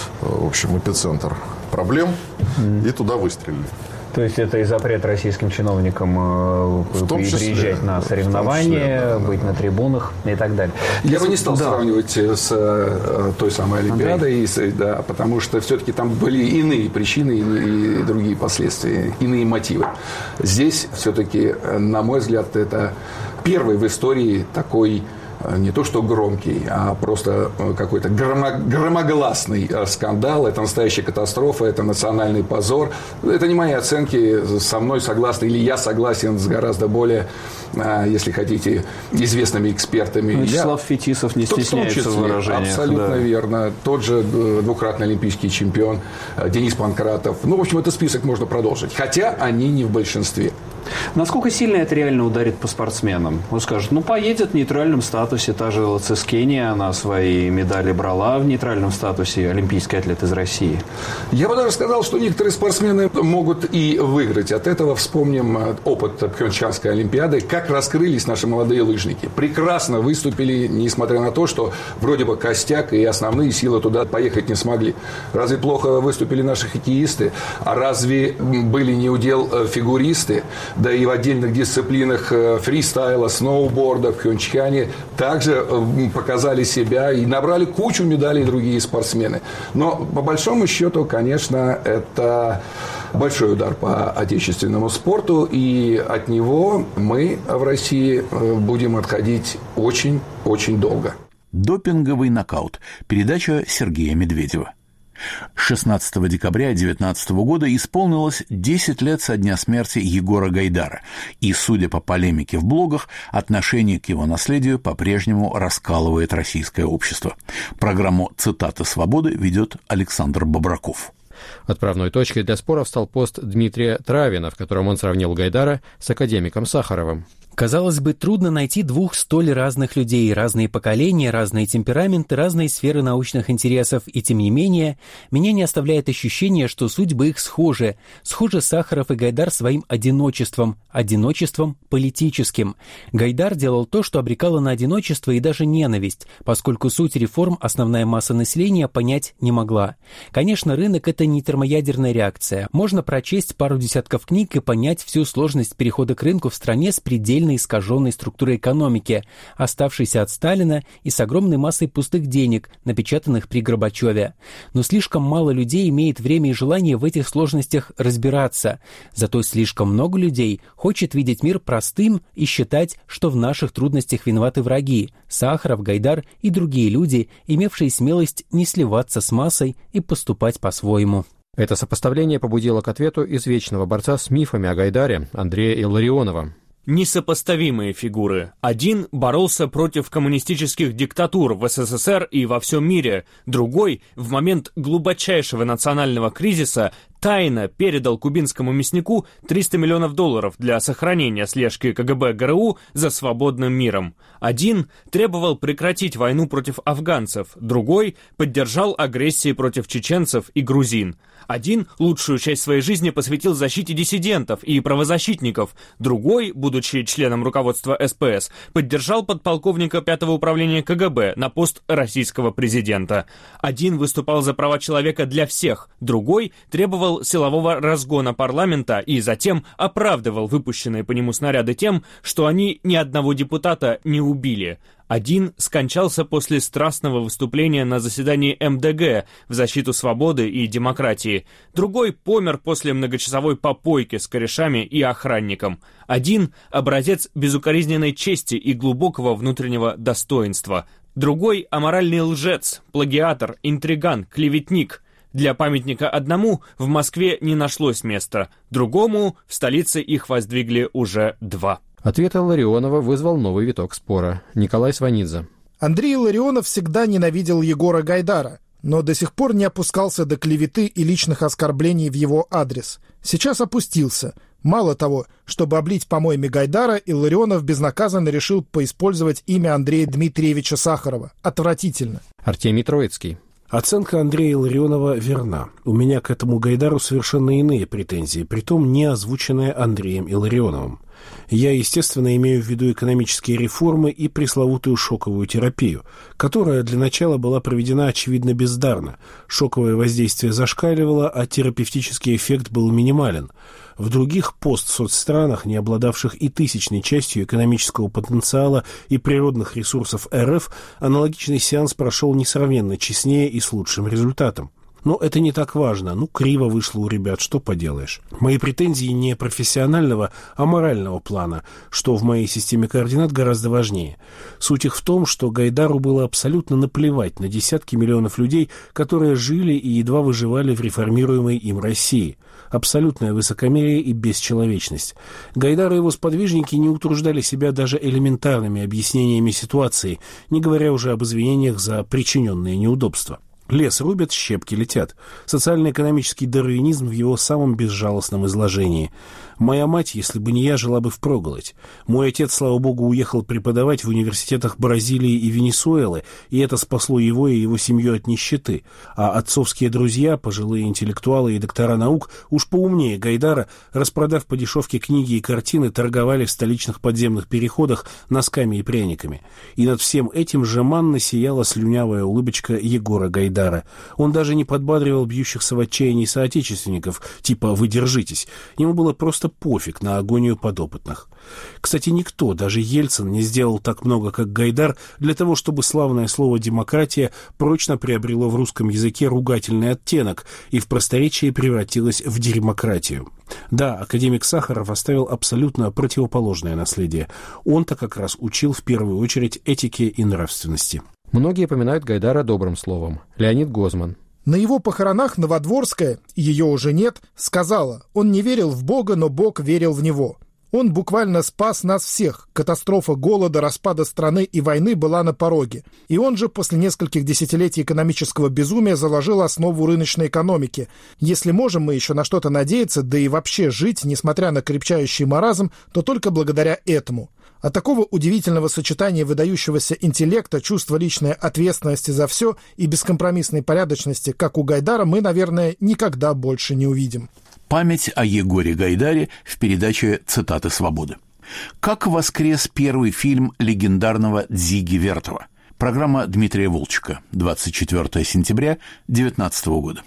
в общем, эпицентр проблем, и туда выстрелили. То есть это и запрет российским чиновникам э, числе, приезжать на соревнования, числе, да, да, быть да. на трибунах и так далее. Я бы не стал да. сравнивать с э, той самой Олимпиадой, и, да, потому что все-таки там были иные причины и, и другие последствия, иные мотивы. Здесь все-таки, на мой взгляд, это первый в истории такой не то что громкий, а просто какой-то громо- громогласный скандал. Это настоящая катастрофа, это национальный позор. Это не мои оценки, со мной согласны, или я согласен с гораздо более, если хотите, известными экспертами. Вячеслав я... Фетисов не стесняется в выражениях. Абсолютно да. верно. Тот же двукратный олимпийский чемпион Денис Панкратов. Ну, в общем, этот список можно продолжить. Хотя они не в большинстве. Насколько сильно это реально ударит по спортсменам? Он скажет, ну, поедет в нейтральном статусе. Та же Лацискения, она свои медали брала в нейтральном статусе, олимпийский атлет из России. Я бы даже сказал, что некоторые спортсмены могут и выиграть. От этого вспомним опыт Пхёнчханской олимпиады, как раскрылись наши молодые лыжники. Прекрасно выступили, несмотря на то, что вроде бы костяк и основные силы туда поехать не смогли. Разве плохо выступили наши хоккеисты? А разве были неудел фигуристы? Да и в отдельных дисциплинах фристайла, сноуборда в Пхёнчхане также показали себя и набрали кучу медалей другие спортсмены. Но по большому счету, конечно, это большой удар по отечественному спорту, и от него мы в России будем отходить очень-очень долго. Допинговый нокаут. Передача Сергея Медведева. шестнадцатого декабря две тысячи девятнадцатого года исполнилось десять лет со дня смерти Егора Гайдара, и, судя по полемике в блогах, отношение к его наследию по-прежнему раскалывает российское общество. Программу «Цитаты свободы» ведет Александр Бобраков. Отправной точкой для споров стал пост Дмитрия Травина, в котором он сравнил Гайдара с академиком Сахаровым. Казалось бы, трудно найти двух столь разных людей, разные поколения, разные темпераменты, разные сферы научных интересов, и тем не менее, меня не оставляет ощущение, что судьбы их схожи. Схожи Сахаров и Гайдар своим одиночеством, одиночеством политическим. Гайдар делал то, что обрекало на одиночество и даже ненависть, поскольку суть реформ основная масса населения понять не могла. Конечно, рынок — это не термоядерная реакция. Можно прочесть пару десятков книг и понять всю сложность перехода к рынку в стране с предельно искаженной структурой экономики, оставшейся от Сталина и с огромной массой пустых денег, напечатанных при Горбачеве. Но слишком мало людей имеет время и желание в этих сложностях разбираться. Зато слишком много людей хочет видеть мир простым и считать, что в наших трудностях виноваты враги – Сахаров, Гайдар и другие люди, имевшие смелость не сливаться с массой и поступать по-своему. Это сопоставление побудило к ответу извечного борца с мифами о Гайдаре Андрея Илларионова. Несопоставимые фигуры. Один боролся против коммунистических диктатур в СССР и во всем мире. Другой, в момент глубочайшего национального кризиса, тайно передал кубинскому мяснику триста миллионов долларов для сохранения слежки КГБ ГРУ за свободным миром. Один требовал прекратить войну против афганцев, другой поддержал агрессии против чеченцев и грузин. Один лучшую часть своей жизни посвятил защите диссидентов и правозащитников, другой, будучи членом руководства СПС, поддержал подполковника пятого управления КГБ на пост российского президента. Один выступал за права человека для всех, другой требовал силового разгона парламента и затем оправдывал выпущенные по нему снаряды тем, что они ни одного депутата не убили. Один скончался после страстного выступления на заседании эм дэ гэ в защиту свободы и демократии. Другой помер после многочасовой попойки с корешами и охранником. Один — образец безукоризненной чести и глубокого внутреннего достоинства. Другой — аморальный лжец, плагиатор, интриган, клеветник. Для памятника одному в Москве не нашлось места, другому в столице их воздвигли уже два. Ответ Илларионова вызвал новый виток спора. Николай Сванидзе. Андрей Илларионов всегда ненавидел Егора Гайдара, но до сих пор не опускался до клеветы и личных оскорблений в его адрес. Сейчас опустился. Мало того, чтобы облить помоями Гайдара, Илларионов безнаказанно решил поиспользовать имя Андрея Дмитриевича Сахарова. Отвратительно. Артемий Троицкий. Оценка Андрея Илларионова верна. У меня к этому Гайдару совершенно иные претензии, притом не озвученные Андреем Илларионовым. Я, естественно, имею в виду экономические реформы и пресловутую шоковую терапию, которая для начала была проведена, очевидно, бездарно. Шоковое воздействие зашкаливало, а терапевтический эффект был минимален. В других постсоцстранах, не обладавших и тысячной частью экономического потенциала и природных ресурсов РФ, аналогичный сеанс прошел несравненно честнее и с лучшим результатом. Но это не так важно. Ну, криво вышло у ребят, что поделаешь. Мои претензии не профессионального, а морального плана, что в моей системе координат гораздо важнее. Суть их в том, что Гайдару было абсолютно наплевать на десятки миллионов людей, которые жили и едва выживали в реформируемой им России. Абсолютное высокомерие и бесчеловечность. Гайдар и его сподвижники не утруждали себя даже элементарными объяснениями ситуации, не говоря уже об извинениях за причиненные неудобства. Лес рубят, щепки летят. Социально-экономический дарвинизм в его самом безжалостном изложении. Моя мать, если бы не я, жила бы впроголодь. Мой отец, слава богу, уехал преподавать в университетах Бразилии и Венесуэлы, и это спасло его и его семью от нищеты. А отцовские друзья, пожилые интеллектуалы и доктора наук, уж поумнее Гайдара, распродав по дешевке книги и картины, торговали в столичных подземных переходах носками и пряниками. И над всем этим жеманно сияла слюнявая улыбочка Егора Гайдара. Он даже не подбадривал бьющихся в отчаянии соотечественников, типа «вы держитесь». Ему было просто пофиг на агонию подопытных. Кстати, никто, даже Ельцин, не сделал так много, как Гайдар, для того, чтобы славное слово «демократия» прочно приобрело в русском языке ругательный оттенок и в просторечии превратилось в демократию. Да, академик Сахаров оставил абсолютно противоположное наследие. Он-то как раз учил в первую очередь этике и нравственности. Многие поминают Гайдара добрым словом. Леонид Гозман. На его похоронах Новодворская, ее уже нет, сказала: «Он не верил в Бога, но Бог верил в него». Он буквально спас нас всех. Катастрофа голода, распада страны и войны была на пороге. И он же после нескольких десятилетий экономического безумия заложил основу рыночной экономики. Если можем мы еще на что-то надеяться, да и вообще жить, несмотря на крепчающий маразм, то только благодаря этому. От такого удивительного сочетания выдающегося интеллекта, чувства личной ответственности за все и бескомпромиссной порядочности, как у Гайдара, мы, наверное, никогда больше не увидим. Память о Егоре Гайдаре в передаче «Цитаты свободы». Как воскрес первый фильм легендарного Дзиги Вертова? Программа Дмитрия Волчека. двадцать четвёртого сентября две тысячи девятнадцатого года.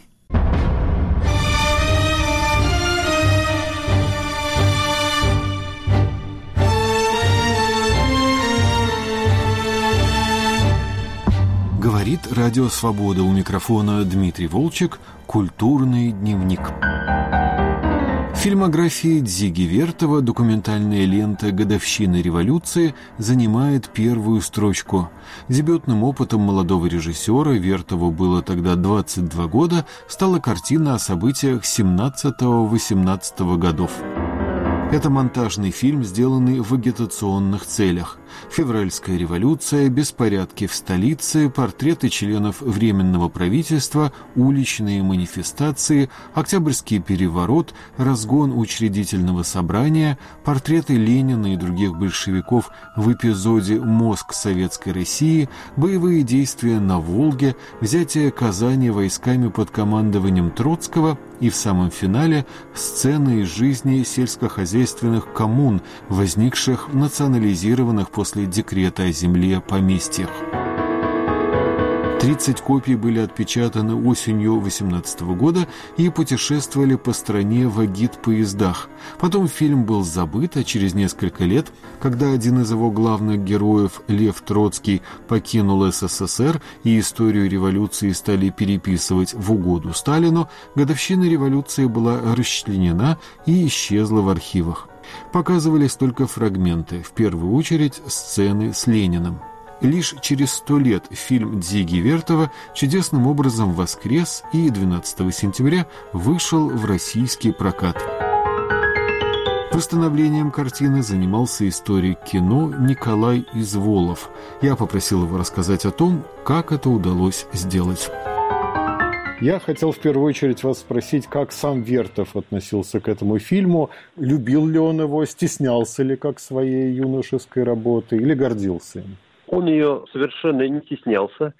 Говорит Радио Свобода. У микрофона Дмитрий Волчек. Культурный дневник. В фильмографии Дзиги Вертова документальная лента «Годовщина революции» занимает первую строчку. Дебютным опытом молодого режиссера, Вертову было тогда двадцать два года, стала картина о событиях семнадцатого-восемнадцатого годов. Это монтажный фильм, сделанный в агитационных целях. Февральская революция, беспорядки в столице, портреты членов Временного правительства, уличные манифестации, Октябрьский переворот, разгон учредительного собрания, портреты Ленина и других большевиков в эпизоде «Мозг Советской России», боевые действия на Волге, взятие Казани войсками под командованием Троцкого и в самом финале сцены из жизни сельскохозяйственных коммун, возникших национализированных после декрета о земле поместьях. тридцать копий были отпечатаны осенью восемнадцатого года и путешествовали по стране в агит-поездах. Потом фильм был забыт, а через несколько лет, когда один из его главных героев, Лев Троцкий, покинул СССР и историю революции стали переписывать в угоду Сталину, годовщина революции была расчленена и исчезла в архивах. Показывались только фрагменты, в первую очередь сцены с Лениным. Лишь через сто лет фильм Дзиги Вертова чудесным образом воскрес и двенадцатого сентября вышел в российский прокат. Восстановлением картины занимался историк кино Николай Изволов. Я попросил его рассказать о том, как это удалось сделать. Я хотел в первую очередь вас спросить, как сам Вертов относился к этому фильму. Любил ли он его, стеснялся ли как своей юношеской работы или гордился им? Он ее совершенно не стеснялся,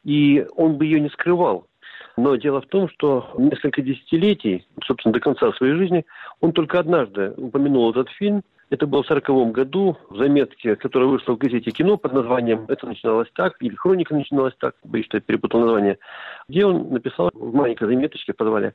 и он бы ее не скрывал. Но дело в том, что несколько десятилетий, собственно, до конца своей жизни, он только однажды упомянул этот фильм. Это было в сороковом году, в заметке, которая вышла в газете «Кино» под названием «Это начиналось так», или «Хроника начиналась так», боюсь, что я перепутал название, где он написал в маленькой заметочке в подвале,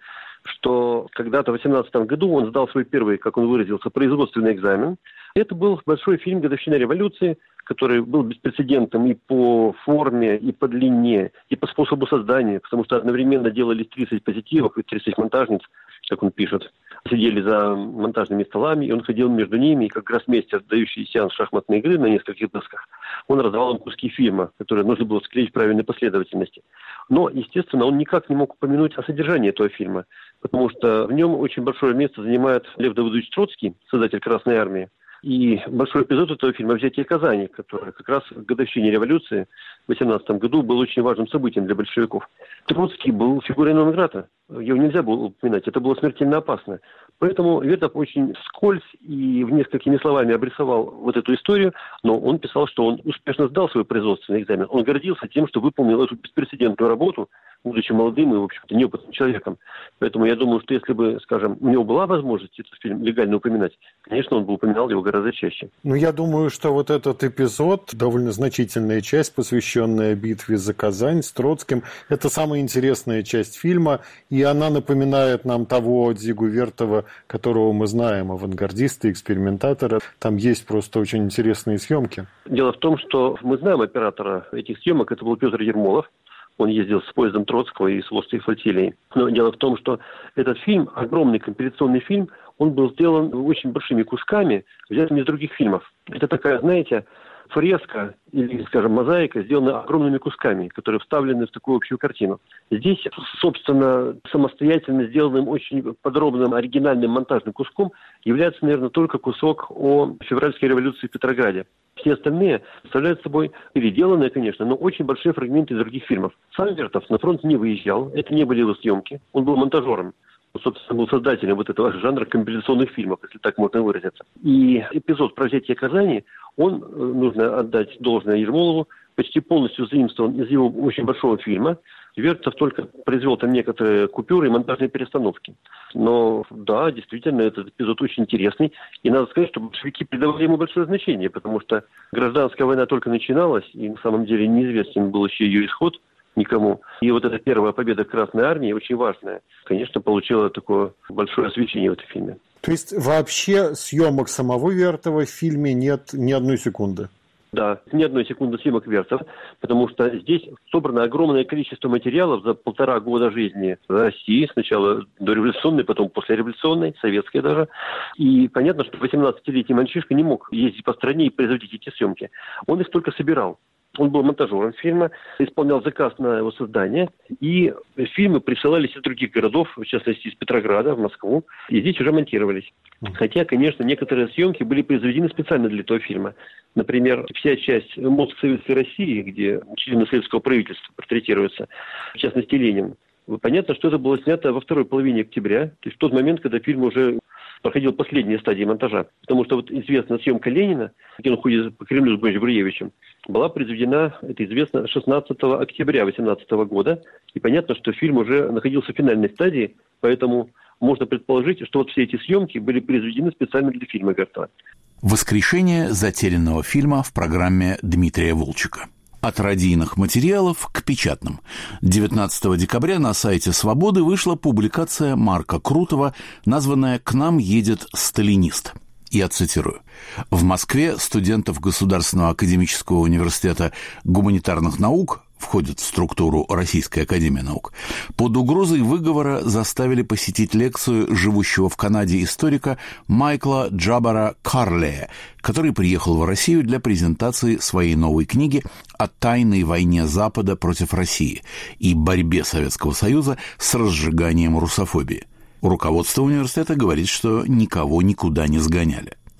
что когда-то в восемнадцатом году он сдал свой первый, как он выразился, производственный экзамен. Это был большой фильм «Годовщина революции», который был беспрецедентным и по форме, и по длине, и по способу создания, потому что одновременно делались тридцать позитивов и тридцать монтажниц, как он пишет. Сидели за монтажными столами, и он ходил между ними, и как гроссмейстер, дающий сеанс шахматной игры на нескольких досках, он раздавал им куски фильма, которые нужно было склеить в правильной последовательности. Но, естественно, он никак не мог упомянуть о содержании этого фильма, потому что в нем очень большое место занимает Лев Давыдович Троцкий, создатель Красной Армии. И большой эпизод этого фильма «Взятие Казани», который как раз в годовщине революции в восемнадцатом году был очень важным событием для большевиков. Троцкий был фигурой нон-грата. Его нельзя было упоминать. Это было смертельно опасно. Поэтому Вертов очень вскользь и в несколькими словами обрисовал вот эту историю, но он писал, что он успешно сдал свой производственный экзамен. Он гордился тем, что выполнил эту беспрецедентную работу, будучи молодым и, в общем-то, неопытным человеком. Поэтому я думаю, что если бы, скажем, у него была возможность этот фильм легально упоминать, конечно, он бы упоминал его гораздо чаще. Ну, я думаю, что вот этот эпизод, довольно значительная часть, посвященная битве за Казань с Троцким, это самая интересная часть фильма, и она напоминает нам того Дзигу Вертова, которого мы знаем, авангардиста, экспериментатора. Там есть просто очень интересные съемки. Дело в том, что мы знаем оператора этих съемок, это был Петр Ермолов. Он ездил с поездом Троцкого и с Волжской флотилией. Но дело в том, что этот фильм, огромный компиляционный фильм, он был сделан очень большими кусками, взятыми из других фильмов. Это такая, знаете, фреска или, скажем, мозаика, сделана огромными кусками, которые вставлены в такую общую картину. Здесь, собственно, самостоятельно сделанным очень подробным оригинальным монтажным куском является, наверное, только кусок о февральской революции в Петрограде. Все остальные представляют собой переделанные, конечно, но очень большие фрагменты из других фильмов. Сам Вертов на фронт не выезжал, это не были его съемки, он был монтажером. Он, собственно, был создателем вот этого жанра компиляционных фильмов, если так можно выразиться. И эпизод про взятие Казани, он, нужно отдать должное Ермолову, почти полностью заимствован из его очень большого фильма. Вертов только произвел там некоторые купюры и монтажные перестановки. Но да, действительно, этот эпизод очень интересный. И надо сказать, что большевики придавали ему большое значение, потому что гражданская война только начиналась, и на самом деле неизвестен был еще ее исход никому. И вот эта первая победа Красной Армии, очень важная, конечно, получила такое большое освещение в этом фильме. То есть вообще съемок самого Вертова в фильме нет ни одной секунды? Да, ни одной секунды съемок Вертова, потому что здесь собрано огромное количество материалов за полтора года жизни России, сначала дореволюционной, потом послереволюционной, советской даже. И понятно, что восемнадцатилетний мальчишка не мог ездить по стране и производить эти съемки. Он их только собирал. Он был монтажером фильма, исполнял заказ на его создание, и фильмы присылались из других городов, в частности из Петрограда в Москву, и здесь уже монтировались. Хотя, конечно, некоторые съемки были произведены специально для этого фильма. Например, вся часть «Мозг Советской России», где члены советского правительства портретируются, в частности Ленин. Понятно, что это было снято во второй половине октября, то есть в тот момент, когда фильм уже проходил последние стадии монтажа. Потому что вот известная съемка Ленина, где он ходит по Кремлю с Борис-Гурьевичем, была произведена, это известно, шестнадцатого октября две тысячи восемнадцатого года. И понятно, что фильм уже находился в финальной стадии, поэтому можно предположить, что вот все эти съемки были произведены специально для фильма Вертова. Воскрешение затерянного фильма в программе Дмитрия Волчека. От радийных материалов к печатным. девятнадцатого декабря на сайте «Свободы» вышла публикация Марка Крутого, названная «К нам едет сталинист». Я цитирую. «В Москве студентов Государственного академического университета гуманитарных наук, входит в структуру Российской академии наук, под угрозой выговора заставили посетить лекцию живущего в Канаде историка Майкла Джабара Карлея, который приехал в Россию для презентации своей новой книги о тайной войне Запада против России и борьбе Советского Союза с разжиганием русофобии. Руководство университета говорит, что никого никуда не сгоняли.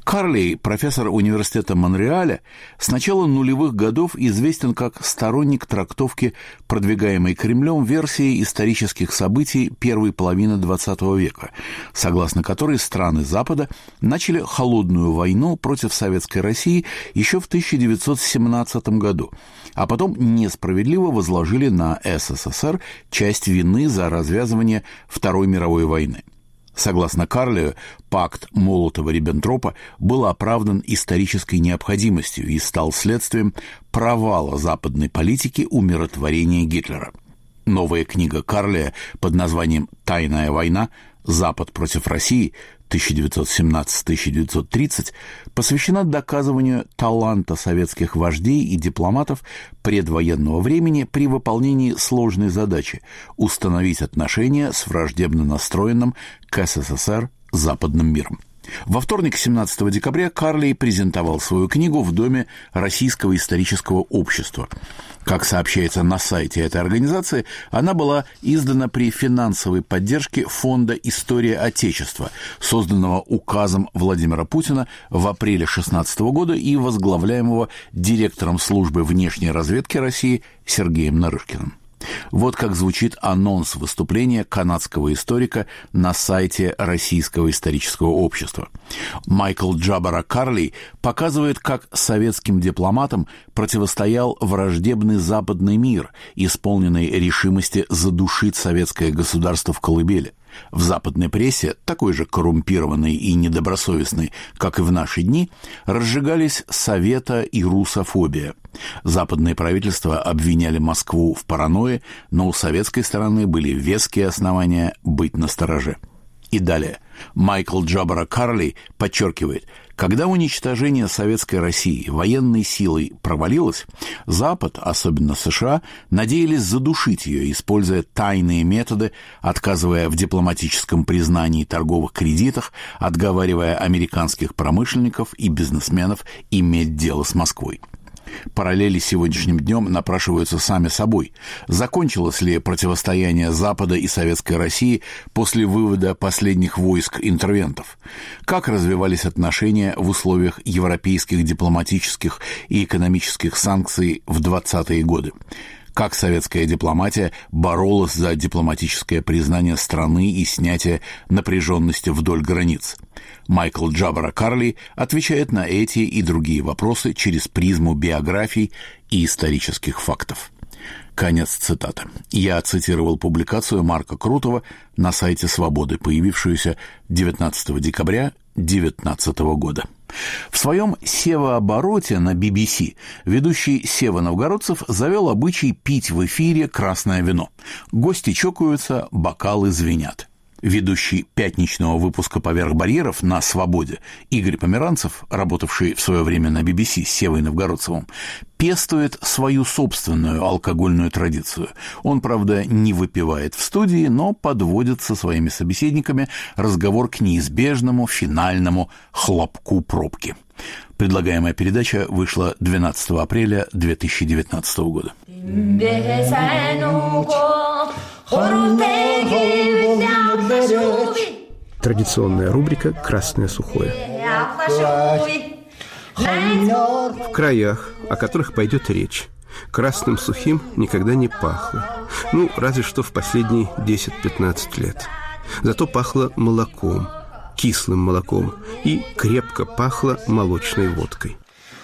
Карлей, профессор университета Монреаля, с начала нулевых годов известен как сторонник трактовки, продвигаемой Кремлем версии исторических событий первой половины двадцатого века, согласно которой страны Запада начали холодную войну против Советской России еще в тысяча девятьсот семнадцатом году, а потом несправедливо возложили на СССР часть вины за развязывание Второй мировой войны. Согласно Карлею, пакт Молотова-Риббентропа был оправдан исторической необходимостью и стал следствием провала западной политики умиротворения Гитлера. Новая книга Карлея под названием «Тайная война. Запад против России» тысяча девятьсот семнадцатый — тысяча девятьсот тридцать посвящена доказыванию таланта советских вождей и дипломатов предвоенного времени при выполнении сложной задачи – установить отношения с враждебно настроенным к СССР западным миром. Во вторник, семнадцатого декабря, Карлей презентовал свою книгу в Доме Российского исторического общества. Как сообщается на сайте этой организации, она была издана при финансовой поддержке Фонда «История Отечества», созданного указом Владимира Путина в апреле две тысячи шестнадцатого года и возглавляемого директором службы внешней разведки России Сергеем Нарышкиным. Вот как звучит анонс выступления канадского историка на сайте Российского исторического общества. Майкл Джабара Карлей показывает, как советским дипломатам противостоял враждебный западный мир, исполненный решимости задушить советское государство в колыбели. В западной прессе, такой же коррумпированной и недобросовестной, как и в наши дни, разжигались совета и русофобия. Западные правительства обвиняли Москву в паранойе, но у советской стороны были веские основания быть настороже. И далее. Майкл Джабара Карлей подчеркивает, когда уничтожение советской России военной силой провалилось, Запад, особенно США, надеялись задушить ее, используя тайные методы, отказывая в дипломатическом признании торговых кредитах, отговаривая американских промышленников и бизнесменов иметь дело с Москвой. Параллели с сегодняшним днем напрашиваются сами собой. Закончилось ли противостояние Запада и Советской России после вывода последних войск интервентов? Как развивались отношения в условиях европейских дипломатических и экономических санкций в двадцатые годы? Как советская дипломатия боролась за дипломатическое признание страны и снятие напряженности вдоль границ? Майкл Джабара Карлей отвечает на эти и другие вопросы через призму биографий и исторических фактов. Конец цитаты. Я цитировал публикацию Марка Крутого на сайте «Свободы», появившуюся девятнадцатого декабря две тысячи девятнадцатого года. В своем «Сева-обороте» на би би си ведущий Сева Новгородцев завел обычай пить в эфире красное вино. Гости чокаются, бокалы звенят. Ведущий пятничного выпуска «Поверх барьеров» на «Свободе» Игорь Померанцев, работавший в свое время на би би си с Севой Новгородцевым, пестует свою собственную алкогольную традицию. Он, правда, не выпивает в студии, но подводит со своими собеседниками разговор к неизбежному финальному хлопку пробки. Предлагаемая передача вышла двенадцатого апреля две тысячи девятнадцатого года. Традиционная рубрика «Красное сухое». В краях, о которых пойдет речь, красным сухим никогда не пахло. Ну, разве что в последние десять-пятнадцать лет. Зато пахло молоком, кислым молоком, и крепко пахло молочной водкой.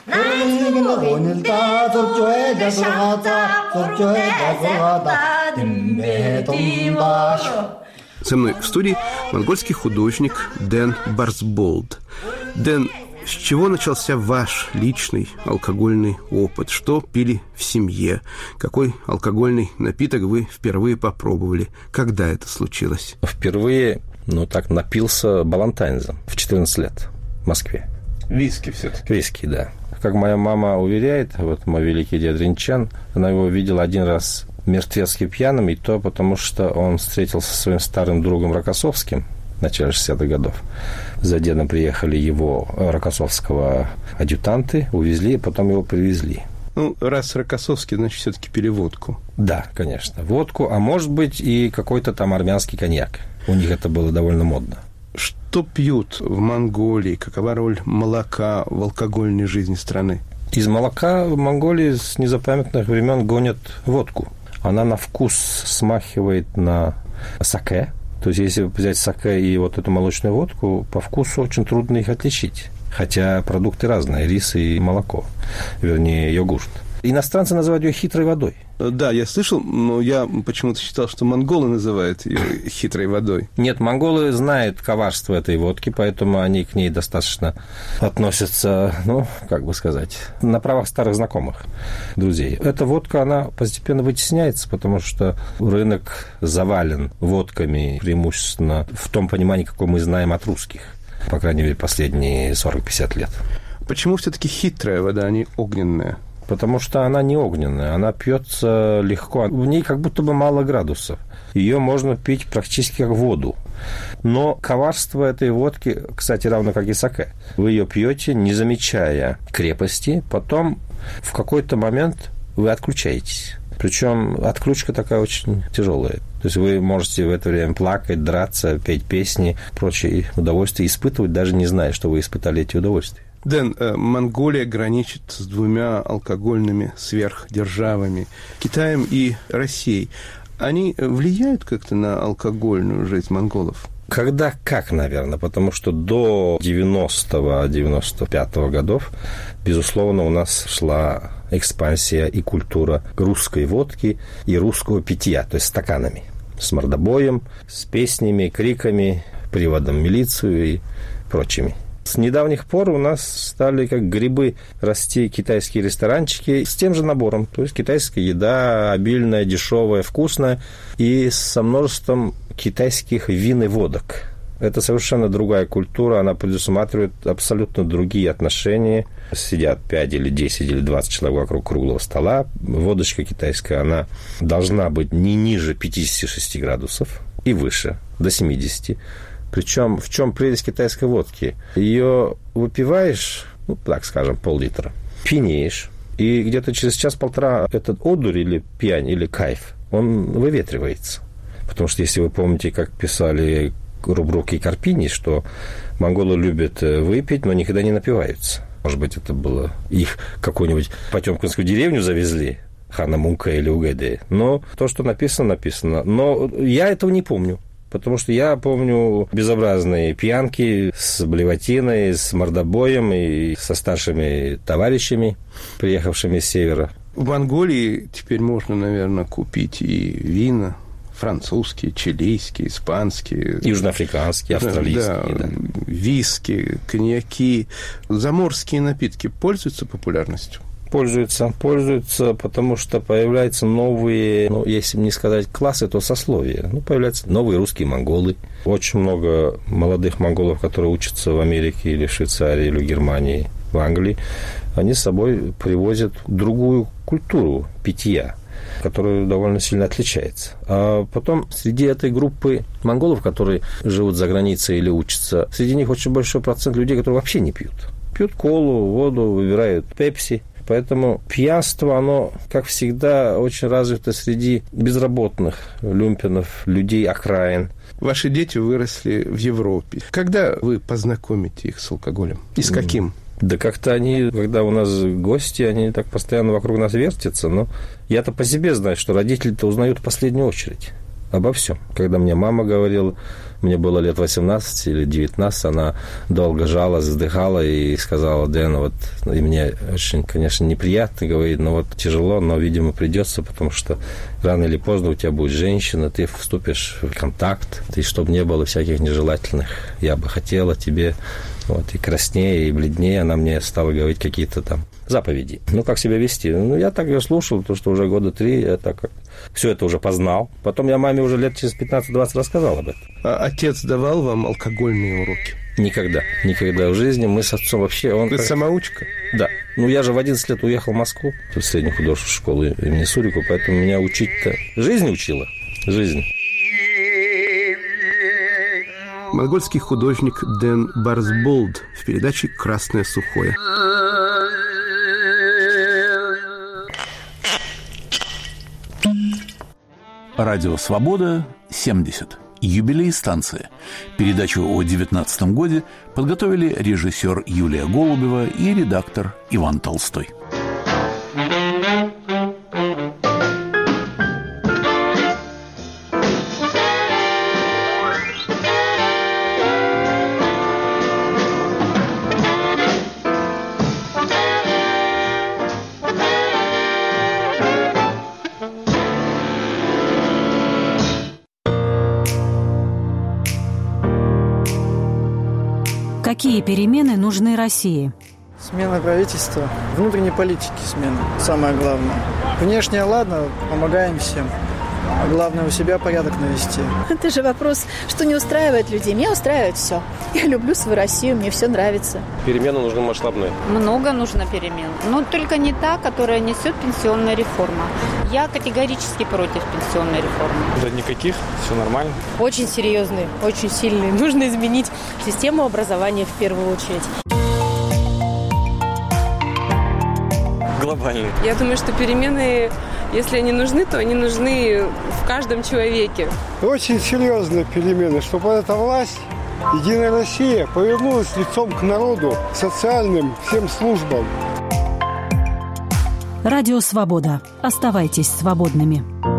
Со мной в студии монгольский художник Дэн Барсболд. Дэн, с чего начался ваш личный алкогольный опыт? Что пили в семье? Какой алкогольный напиток вы впервые попробовали? Когда это случилось? Впервые, ну так, напился балантайнзом в четырнадцать лет в Москве. Виски все-таки? Виски, да. Как моя мама уверяет, вот мой великий дед Ринчан, она его видела один раз мертвецки пьяным, и то потому, что он встретился со своим старым другом Рокоссовским в начале шестидесятых годов. За дедом приехали его рокоссовского адъютанты, увезли, и потом его привезли. Ну, раз Рокоссовский, значит, все-таки пили водку. Да, конечно, водку, а может быть и какой-то там армянский коньяк. У них это было довольно модно. Что пьют в Монголии? Какова роль молока в алкогольной жизни страны? Из молока в Монголии с незапамятных времен гонят водку. Она на вкус смахивает на саке. То есть, если взять саке и вот эту молочную водку, по вкусу очень трудно их отличить. Хотя продукты разные, рис и молоко, вернее, йогурт. Иностранцы называют ее хитрой водой. Да, я слышал, но я почему-то считал, что монголы называют ее хитрой водой. Нет, монголы знают коварство этой водки, поэтому они к ней достаточно относятся, ну, как бы сказать, на правах старых знакомых, друзей. Эта водка, она постепенно вытесняется, потому что рынок завален водками, преимущественно в том понимании, какое мы знаем от русских, по крайней мере, последние сорок-пятьдесят лет. Почему все-таки хитрая вода, а не огненная? Потому что она не огненная, она пьется легко. В ней как будто бы мало градусов. Ее можно пить практически как воду. Но коварство этой водки, кстати, равно как и саке. Вы ее пьете, не замечая крепости, потом в какой-то момент вы отключаетесь. Причем отключка такая очень тяжелая. То есть вы можете в это время плакать, драться, петь песни, прочие удовольствия испытывать, даже не зная, что вы испытали эти удовольствия. Дэн, Монголия граничит с двумя алкогольными сверхдержавами, Китаем и Россией. Они влияют как-то на алкогольную жизнь монголов? Когда как, наверное, потому что до девяностого - девяносто пятого годов, безусловно, у нас шла экспансия и культура русской водки и русского питья, то есть стаканами, с мордобоем, с песнями, криками, приводом в милицию и прочими. С недавних пор у нас стали как грибы расти китайские ресторанчики с тем же набором. То есть китайская еда обильная, дешевая, вкусная и со множеством китайских вин и водок. Это совершенно другая культура, она предусматривает абсолютно другие отношения. Сидят пять или десять или двадцать человек вокруг круглого стола. Водочка китайская, она должна быть не ниже пятьдесят шесть градусов и выше, до семидесяти. Причем в чем прелесть китайской водки? Ее выпиваешь, ну, так скажем, пол-литра, пьянеешь, и где-то через час-полтора этот одурь или пьянь, или кайф, он выветривается. Потому что, если вы помните, как писали Рубрук и Карпини, что монголы любят выпить, но никогда не напиваются. Может быть, это было их какую-нибудь потемкинскую деревню завезли, Хана Мунка или Угэдэ. Но то, что написано, написано. Но я этого не помню. Потому что я помню безобразные пьянки с блевотиной, с мордобоем и со старшими товарищами, приехавшими с севера. В Монголии теперь можно, наверное, купить и вина французские, чилийские, испанские. Южноафриканские, австралийские. Да, да. Виски, коньяки. Заморские напитки пользуются популярностью? Пользуются, пользуются, потому что появляются новые, ну, если не сказать классы, то сословия. Ну, появляются новые русские монголы. Очень много молодых монголов, которые учатся в Америке или в Швейцарии, или в Германии, в Англии. Они с собой привозят другую культуру питья, которая довольно сильно отличается. А потом среди этой группы монголов, которые живут за границей или учатся, среди них очень большой процент людей, которые вообще не пьют. Пьют колу, воду, выбирают пепси. Поэтому пьянство, оно, как всегда, очень развито среди безработных, люмпенов, людей окраин. Ваши дети выросли в Европе. Когда вы познакомите их с алкоголем? И с каким? Да как-то они, когда у нас гости, они так постоянно вокруг нас вертятся. Но я-то по себе знаю, что родители-то узнают в последнюю очередь обо всем. Когда мне мама говорила, мне было лет восемнадцать или девятнадцать, она долго жалась, вздыхала и сказала: Дэн, вот, и мне очень, конечно, неприятно, говорит, но вот тяжело, но, видимо, придется, потому что рано или поздно у тебя будет женщина, ты вступишь в контакт, и чтобы не было всяких нежелательных, я бы хотела тебе, вот, и краснее, и бледнее, она мне стала говорить какие-то там заповеди. Ну, как себя вести? Ну, я так ее слушал, потому что уже года три я так как все это уже познал. Потом я маме уже лет через пятнадцать-двадцать рассказал об этом. А отец давал вам алкогольные уроки? Никогда. Никогда в жизни. Мы с отцом вообще... Он Вы как... самоучка? Да. Ну, я же в одиннадцать лет уехал в Москву, в среднюю художественную школу имени Сурико, поэтому меня учить-то... Жизнь учила. Жизнь. Монгольский художник Дэн Барсболд в передаче «Красное сухое». Радио «Свобода» семьдесят. «Юбилей станции». Передачу о девятнадцатом годе подготовили режиссер Юлия Голубева и редактор Иван Толстой. Какие перемены нужны России? Смена правительства, внутренней политики смена, самое главное. Внешне, ладно, помогаем всем. А главное, у себя порядок навести. Это же вопрос, что не устраивает людей. Меня устраивает все. Я люблю свою Россию, мне все нравится. Перемены нужны масштабные. Много нужно перемен. Но только не та, которая несет пенсионная реформа. Я категорически против пенсионной реформы. Да никаких, все нормально. Очень серьезные, очень сильные. Нужно изменить систему образования в первую очередь. Глобальные. Я думаю, что перемены, если они нужны, то они нужны в каждом человеке. Очень серьезные перемены, чтобы эта власть, Единая Россия, повернулась лицом к народу, к социальным всем службам. Радио «Свобода». Оставайтесь свободными.